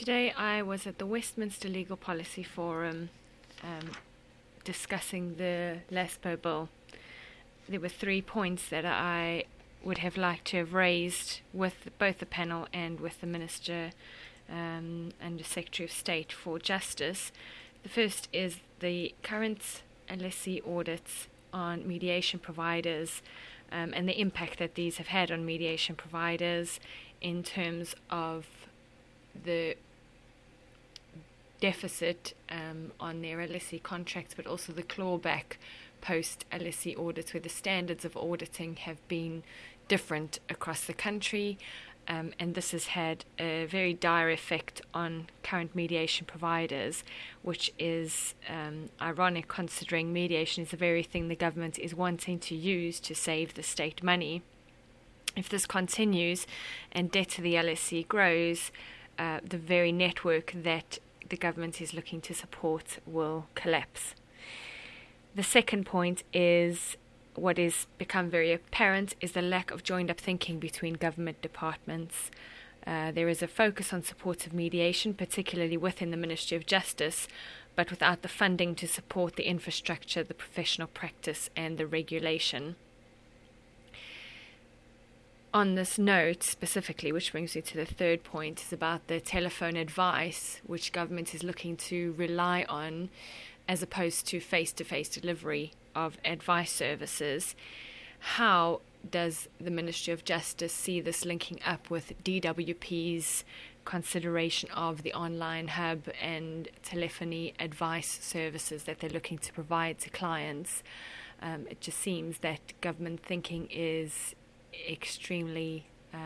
Today I was at the Westminster Legal Policy Forum discussing the LESPO bill. There were 3 points that I would have liked to have raised with both the panel and with the Minister and the Secretary of State for Justice. The first is the current LSE audits on mediation providers and the impact that these have had on mediation providers in terms of the deficit on their LSE contracts, but also the clawback post LSE audits, where the standards of auditing have been different across the country, and this has had a very dire effect on current mediation providers, which is ironic considering mediation is the very thing the government is wanting to use to save the state money. If this continues and debt to the LSE grows, the very network that the government is looking to support will collapse. The second point is what has become very apparent is the lack of joined-up thinking between government departments. There is a focus on supportive mediation, particularly within the Ministry of Justice, but without the funding to support the infrastructure, the professional practice and the regulation. On this note specifically, which brings me to the third point, is about the telephone advice, which government is looking to rely on as opposed to face-to-face delivery of advice services. How does the Ministry of Justice see this linking up with DWP's consideration of the online hub and telephony advice services that they're looking to provide to clients? It just seems that government thinking is extremely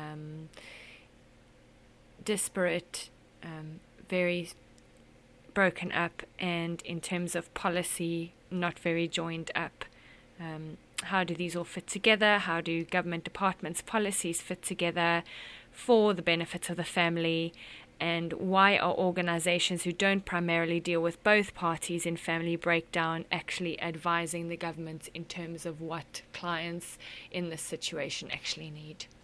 disparate, very broken up, and in terms of policy not very joined up. How do these all fit together? How do government departments' policies fit together for the benefit of the family? And why are organizations who don't primarily deal with both parties in family breakdown actually advising the government in terms of what clients in this situation actually need?